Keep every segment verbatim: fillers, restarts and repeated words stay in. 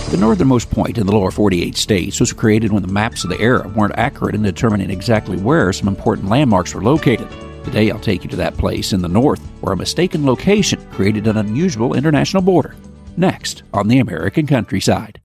The northernmost point in the lower forty-eight states was created when the maps of the era weren't accurate in determining exactly where some important landmarks were located. Today I'll take you to that place in the north where a mistaken location created an unusual international border. Next on the American Countryside.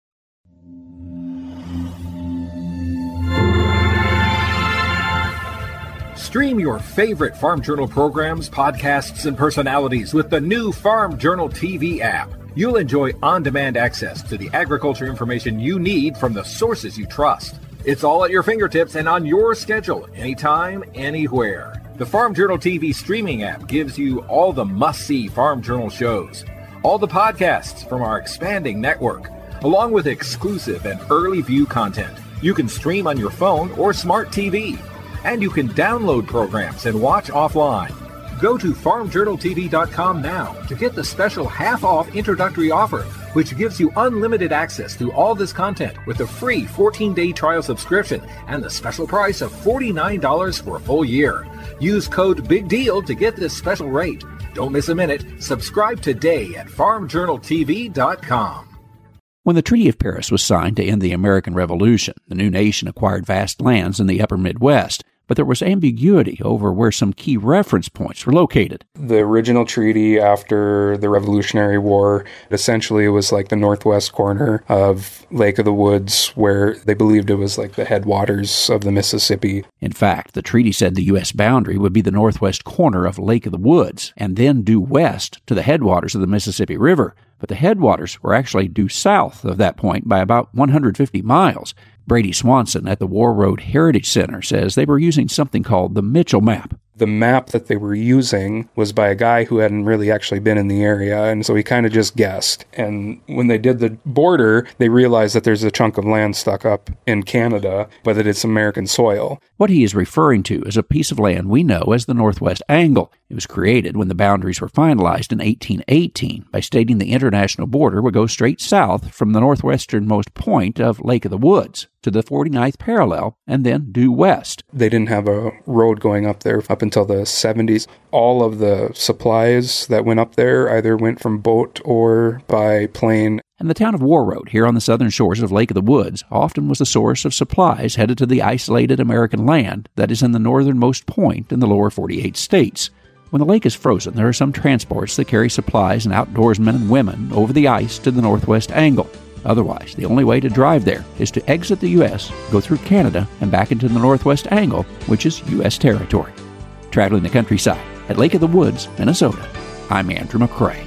Stream your favorite Farm Journal programs, podcasts, and personalities with the new Farm Journal T V app. You'll enjoy on-demand access to the agriculture information you need from the sources you trust. It's all at your fingertips and on your schedule, anytime, anywhere. The Farm Journal T V streaming app gives you all the must-see Farm Journal shows, all the podcasts from our expanding network, along with exclusive and early view content. You can stream on your phone or smart T V, and you can download programs and watch offline. Go to farm journal t v dot com now to get the special half-off introductory offer, which gives you unlimited access to all this content with a free fourteen-day trial subscription and the special price of forty-nine dollars for a full year. Use code BIGDEAL to get this special rate. Don't miss a minute. Subscribe today at farm journal t v dot com. When the Treaty of Paris was signed to end the American Revolution, the new nation acquired vast lands in the upper Midwest, but there was ambiguity over where some key reference points were located. The original treaty after the Revolutionary War, essentially it was like the northwest corner of Lake of the Woods, where they believed it was like the headwaters of the Mississippi. In fact, the treaty said the U S boundary would be the northwest corner of Lake of the Woods, and then due west to the headwaters of the Mississippi River. But the headwaters were actually due south of that point by about one hundred fifty miles. Brady Swanson at the War Road Heritage Center says they were using something called the Mitchell map. The map that they were using was by a guy who hadn't really actually been in the area, and so he kind of just guessed. And when they did the border, they realized that there's a chunk of land stuck up in Canada, but that it's American soil. What he is referring to is a piece of land we know as the Northwest Angle. It was created when the boundaries were finalized in eighteen eighteen by stating the international border would go straight south from the northwesternmost point of Lake of the Woods to the forty-ninth parallel and then due west. They didn't have a road going up there up until the seventies. All of the supplies that went up there either went from boat or by plane. And the town of War Road, here on the southern shores of Lake of the Woods, often was the source of supplies headed to the isolated American land that is in the northernmost point in the lower forty-eight states. When the lake is frozen, there are some transports that carry supplies and outdoorsmen and women over the ice to the Northwest Angle. Otherwise, the only way to drive there is to exit the U S, go through Canada, and back into the Northwest Angle, which is U S territory. Traveling the countryside at Lake of the Woods, Minnesota, I'm Andrew McCrae.